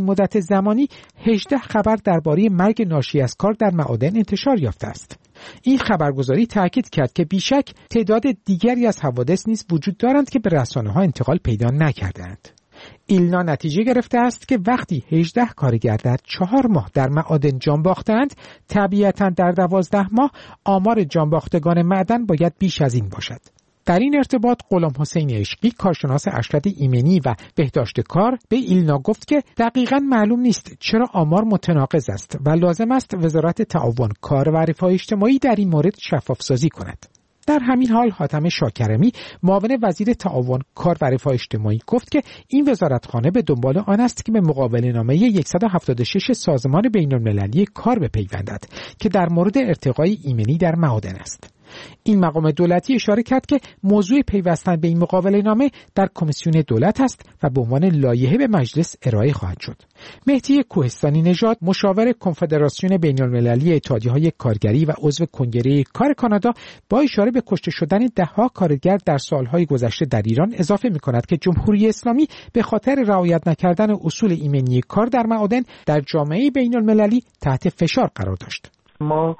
مدت زمانی 18 خبر درباره مرگ ناشی از کار در معادن انتشار یافته است. این خبرگزاری تاکید کرد که بیشک تعداد دیگری از حوادث نیز وجود دارند که به رسانه‌ها انتقال پیدا نکردند. ایلنا نتیجه گرفته است که وقتی 18 کارگر در 4 ماه در معادن جان باختند، طبیعتاً در 12 ماه آمار جانباختگان معدن باید بیش از این باشد. در این ارتباط غلام حسین عشقی، کارشناس ارشد ایمنی و بهداشت کار، به ایلنا گفت که دقیقاً معلوم نیست چرا آمار متناقض است و لازم است وزارت تعاون، کار و رفاه اجتماعی در این مورد شفاف‌سازی کند. در همین حال حاتم شاکرمی، معاون وزیر تعاون، کار و رفاه اجتماعی، گفت که این وزارتخانه به دنبال آن است که به مقابله‌نامه 176 سازمان بین‌المللی کار بپیوندد که در مورد ارتقای ایمنی در معادن است. این مقام دولتی اشاره کرد که موضوع پیوستن به این مقابله‌نامه در کمیسیون دولت است و به عنوان لایحه به مجلس ارائه خواهد شد. مهدی کوهستانی نژاد، مشاور کنفدراسیون بین‌المللی اتحادیه‌های کارگری و عضو کنگره کار کانادا، با اشاره به کشته شدن ده‌ها کارگر در سالهای گذشته در ایران اضافه می‌کند که جمهوری اسلامی به خاطر رعایت نکردن اصول ایمنی کار در معادن در جامعه بین‌المللی تحت فشار قرار داشت. ما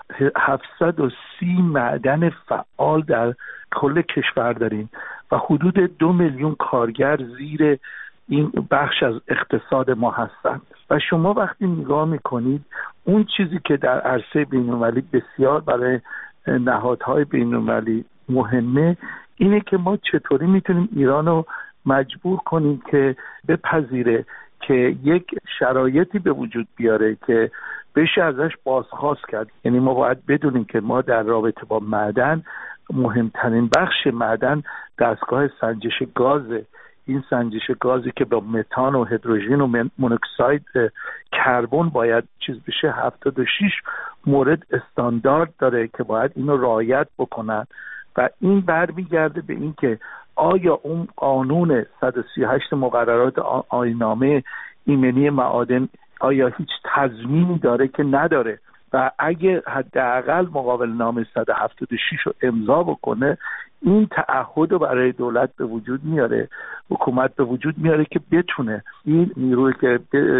730 معدن فعال در کل کشور داریم و حدود 2 میلیون کارگر زیر این بخش از اقتصاد ما هستند و شما وقتی نگاه میکنید اون چیزی که در عرصه بین‌المللی بسیار برای نهادهای بین‌المللی مهمه اینه که ما چطوری میتونیم ایران رو مجبور کنیم که بپذیره که یک شرایطی به وجود بیاره که بشه ازش بازخواست کرد. یعنی ما باید بدونیم که ما در رابطه با معدن، مهمترین بخش معدن دستگاه سنجش گازه. این سنجش گازی که با متان و هیدروژن و مونوکساید کربن باید چیز بشه، 76 مورد استاندارد داره که باید اینو رعایت بکنن و این برمیگرده به این که آیا اون قانون 138 مقررات آیین‌نامه ایمنی معادن آیا هیچ تضمینی داره که نداره و اگه حداقل مقابل نامه 176 رو امضا بکنه این تعهد رو برای دولت به وجود میاره، حکومت به وجود میاره که بتونه این نیروی که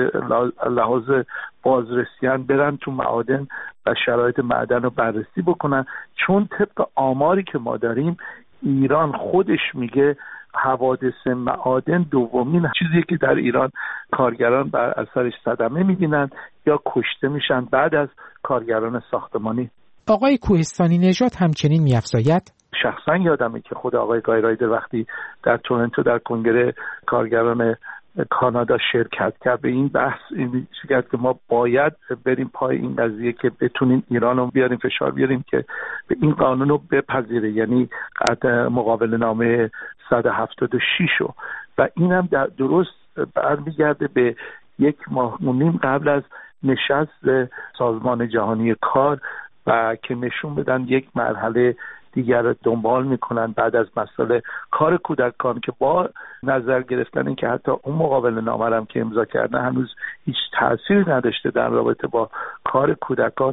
لحاظ بازرسیان برن تو معادن و شرایط معدن رو بررسی بکنن. چون طبق آماری که ما داریم ایران خودش میگه حوادث معادن دومین چیزی که در ایران کارگران بر اثرش صدمه می‌بینند یا کشته میشن بعد از کارگران ساختمانی. آقای کوهستانی نژاد همچنین می‌افزاید: شخصا یادمه که خود آقای گایرایدر وقتی در تورنتو در کنگره کارگران کانادا شرکت کرد به این بحث این کرد که ما باید بریم پای این قضیه که بتونیم ایران رو بیاریم فشار بیاریم که به این قانون رو بپذیره، یعنی مقابل نامه 176 رو. و اینم درست برمیگرده به 1 ماه و نیم قبل از نشست سازمان جهانی کار و که نشون بدن یک مرحله دیگر رو دنبال میکنن بعد از مسئله کار کودکان که با نظر گرفتن این که حتی اون مقابل نامه هم که امضا کردن هنوز هیچ تأثیری نداشته در رابطه با کار کودکان.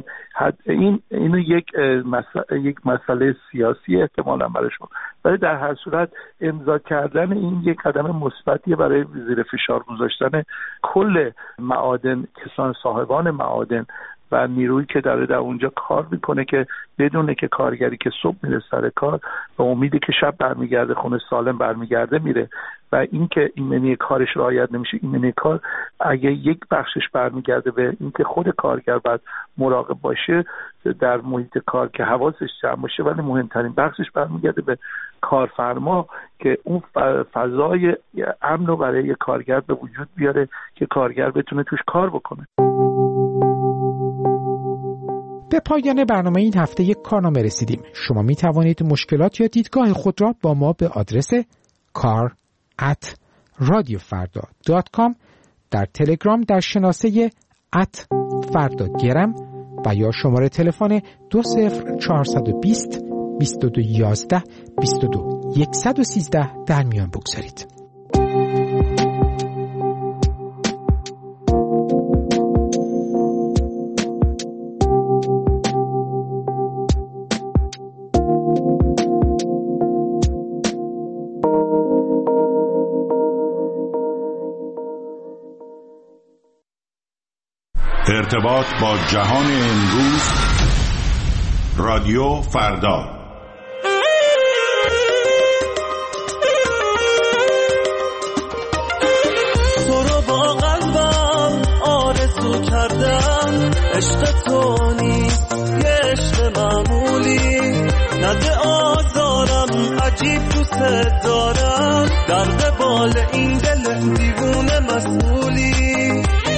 اینو یک مسئله سیاسی احتمالاً براشون، ولی در هر صورت امضا کردن این یک قدم مثبتیه برای زیر فشار گذاشتن کل معادن، کسان صاحبان معادن و نیرویی که داره در اونجا کار میکنه که بدونه که کارگری که صبح میره سر کار و امیدی که شب برمیگرده خونه سالم برمیگرده میره و این که ایمنی کارش رعایت نمیشه. ایمنی کار اگه یک بخشش برمیگرده به این که خود کارگر باید مراقب باشه در محیط کار که حواسش جمع باشه، ولی مهمترین بخشش برمیگرده به کارفرما که اون فضای امن رو برای کارگر به وجود بیاره که کارگر بتونه توش کار بکنه. به پایان برنامه این هفته یک کارنامه رسیدیم. شما می توانید مشکلات یا دیدگاه خود را با ما به آدرس kar@radiofarda.com در تلگرام در شناسه @fardagram و یا شماره تلفن 20420 2211 22 113 در میان بگذارید. ارتباط با جهان امروز، رادیو فردا. تو رو با قلبم آرزو کردم، عشق تو نیست یه عشق معمولی، نده آزارم عجیب دوست دارم، در قبال این دل دیوونه مسئولی،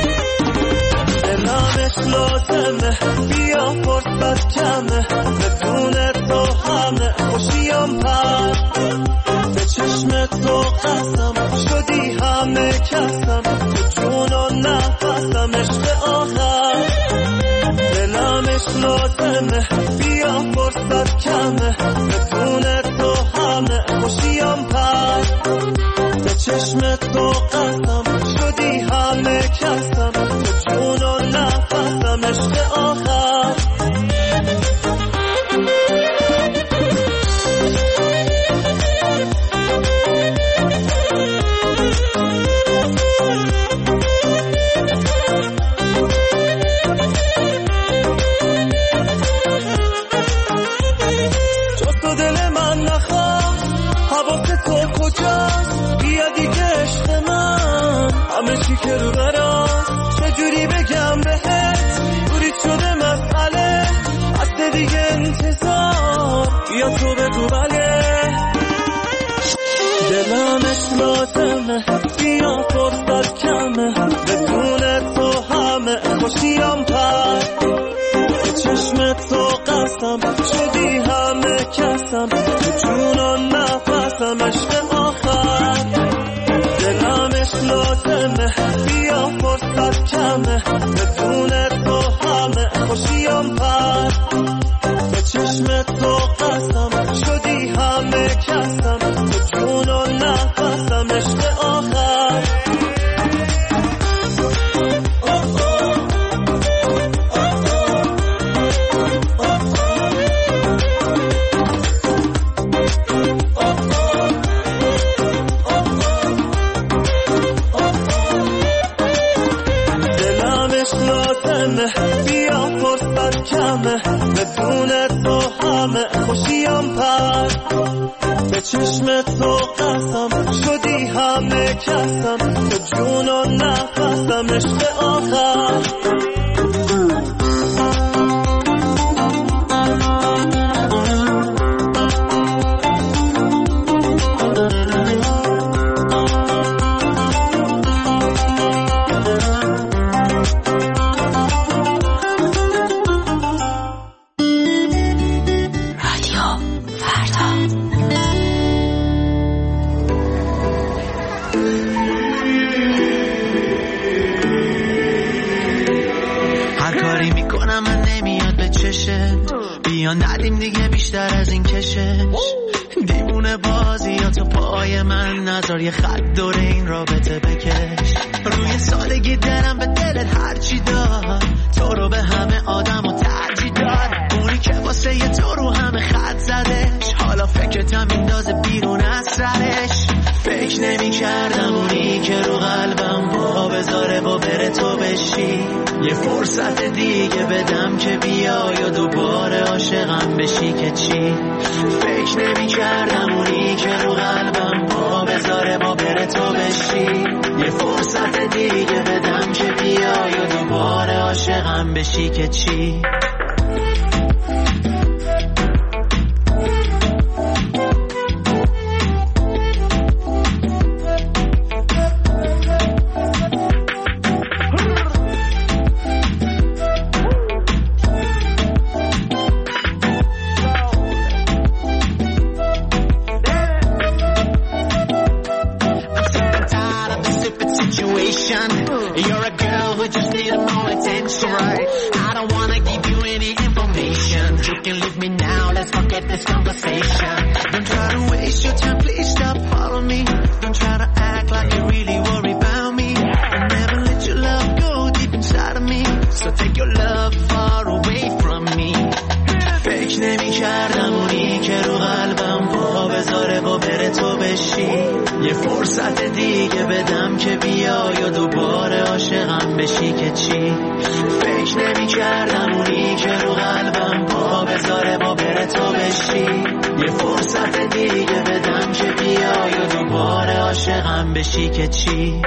دلمش لازمه بیا فرصت کمه، بدون تو همه خوشیم پر، به چشم تو قسم شدی همه کسم، تو جون و نفسم عشق آخر، دلمش لازمه بیا فرصت کمه، بدون تو همه خوشیم پر، به چشم تو قسم شدی همه کسم، تو جون و نفسم عشق آخر. که رو براست چجوری بگم بهت، بورید شده مسئله هست دیگه انتظار، بیا تو بگو بله، دلمش لازمه بیا فرصت کمه، بدون تو همه خوشیم پر، به چشم تو قسم شدی همه کسم، تو جون و نفسم عشق آخر، دلمش لازمه بیا فرصت کمه، بدون تو همه خوشیم پر، به چشم تو قسم شدی همه کسم، تو جون و نفسم عشق آخر. بیا فرصت کمه، بدون تو همه خوشیم پر، به چشم تو قسم شدی همه کسم، تو جون و نفسم عشق آخر. ندیم دیگه بیشتر از این کشش، دیوونه بازی یا تو پای من نذار یه خط دور این رابطه بکش، روی سادگی دلم به دلت هرچی داد، تو رو به همه آدم و ترجیح داد، اونی که واسه یه تو رو همه خط زدش، حالا فکرتم میندازه بیرون از سرش، فکر نمی کردم اونی که رو قلبم با بذاره با بره تو بشی، یه فرصت دیگه بدم که بیای و دوباره عاشقم بشی که چی، فکر نمی کردم اونی که رو قلبم با بذاره با بره تو بشی، یه فرصت دیگه بدم که بیای و دوباره عاشقم بشی که چی. You're a girl who just need more attention. I don't wanna give you بشی که چی. فکر نمی کردم اونی که رو قلبم پا بذاره با بره تو بشی. یه فرصت دیگه بدم که بیای و دوباره عاشقم بشی که چی.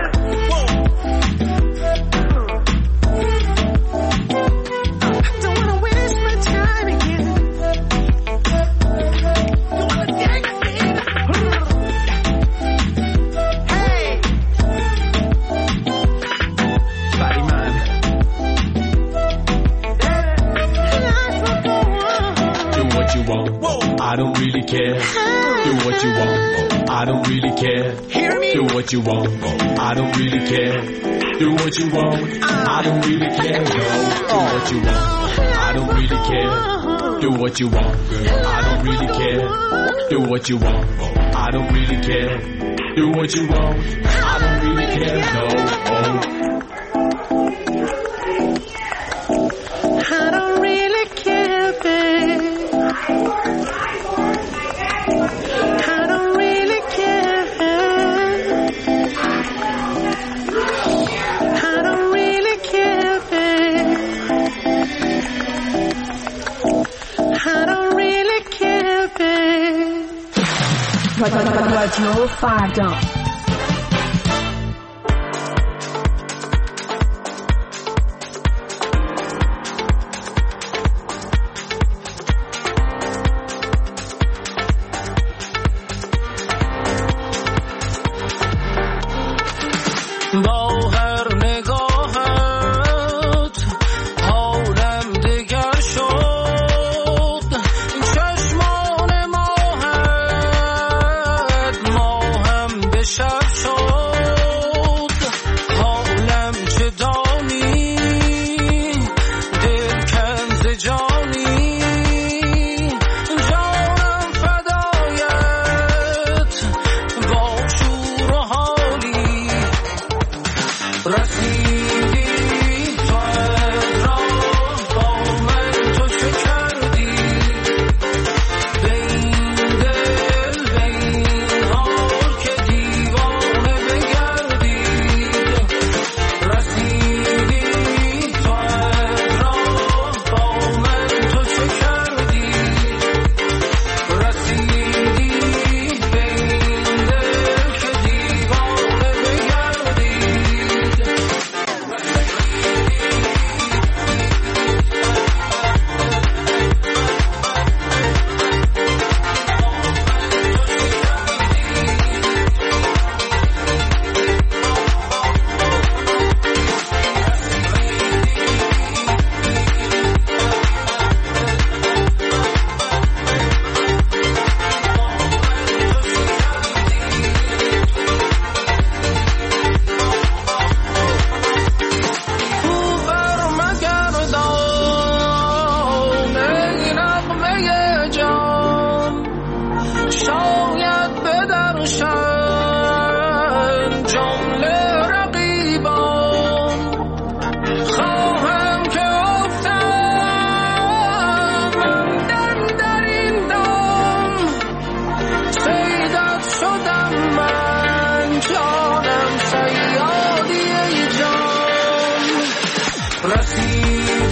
I don't really care. Do what you want. I don't really care. Hear me? Do what you want. I don't really care. Do what you want. I don't really care. No. Do what you want. I don't really care. Do what you want, girl. I don't really care. Do what you want. I don't really care. Do what you want. I don't really care. No. I don't really care, babe. I don't really care. I don't really care, babe. I don't really care, babe. رادیو فردا. رسیدی